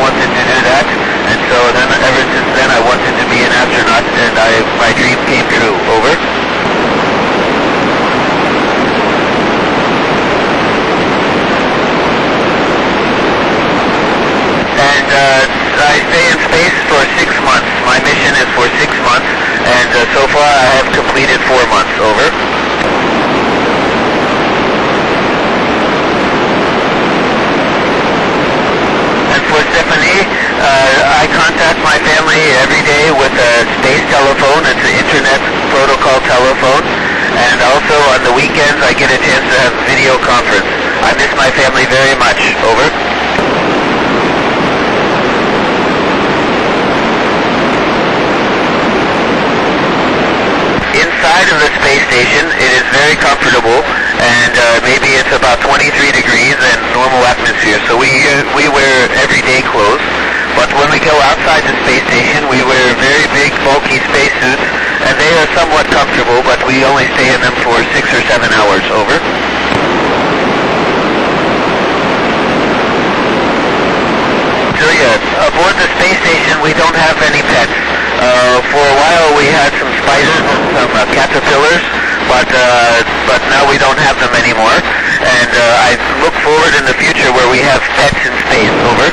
wanted to do that, and so then ever since then I wanted to be an astronaut, and my dream came true. Over. And I stay in space for 6 months. My mission is for 6 months, and so far I have completed 4 months. Over. Stephanie, I contact my family every day with a space telephone. It's an internet protocol telephone, and also on the weekends I get a chance to have video conference. I miss my family very much. Over. Inside of the space station, it is very comfortable, and maybe it's about 23 degrees and normal atmosphere, so we wear everyday clothes. But when we go outside the space station, we wear very big, bulky spacesuits, and they are somewhat comfortable, but we only stay in them for 6 or 7 hours. Over. So yeah, aboard the space station, we don't have any pets. For a while we had some spiders and some caterpillars, but now we don't have them anymore. And I look forward in the future where we have pets in space. Over.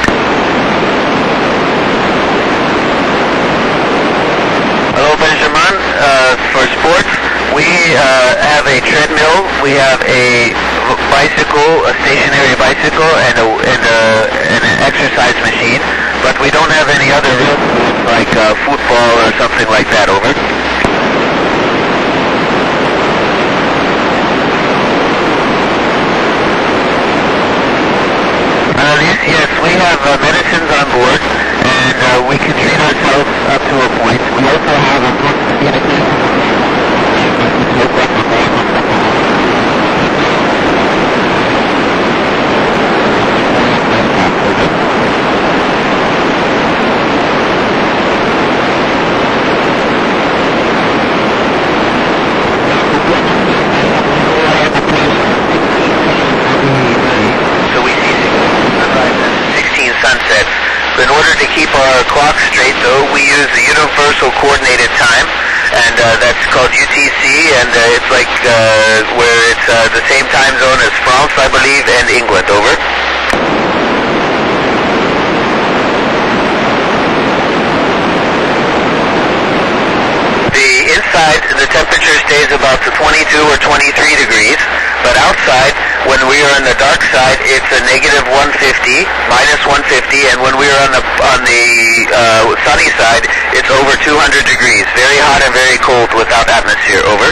Hello, Benjamin. For sports, we have a treadmill, we have a bicycle, a stationary bicycle, and an exercise machine, but we don't have any other like football or something like that. Over. Yes, we have medicines on board, and we can treat ourselves up to a point. We also have a book communication. In order to keep our clock straight, though, we use the Universal Coordinated Time, and that's called UTC, and it's like where it's the same time zone as France, I believe, and England. Over. Inside, the temperature stays about 22 or 23 degrees, but outside, when we are on the dark side, it's a negative 150, minus 150, and when we are on the sunny side, it's over 200 degrees. Very hot and very cold without atmosphere. Over.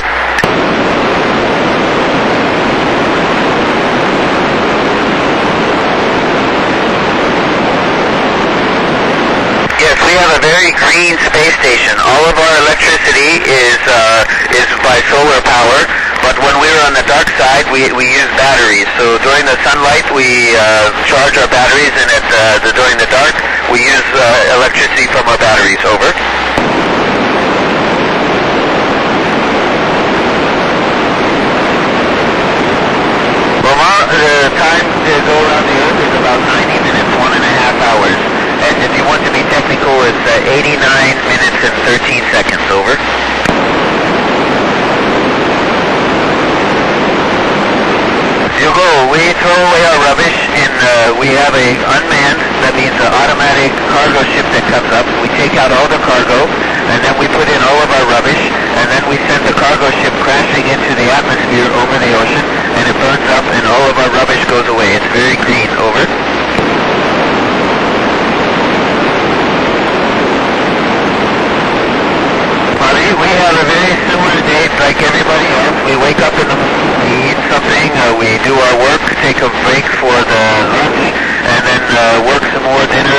Yes, we have a very green space station. All of our electricity is by solar power, but when we're on the dark side, we use batteries. So during the sunlight, we charge our batteries, and during the dark, we use electricity from our batteries. Over. Well, the time to go around the Earth is about 90 minutes, 1.5 hours. And if you want to be technical, it's 89 minutes and 13 seconds. Over. Hugo, we throw away our rubbish we have a unmanned, that means an automatic cargo ship that comes up. We take out all the cargo, and then we put in all of our rubbish, and then we send the cargo ship crashing into the atmosphere over the ocean, and it burns up, and all of our rubbish goes away. It's very green. Over. We have a very similar day like everybody else. We wake up in the morning, we eat something, we do our work, take a break for the lunch, and then work some more dinner,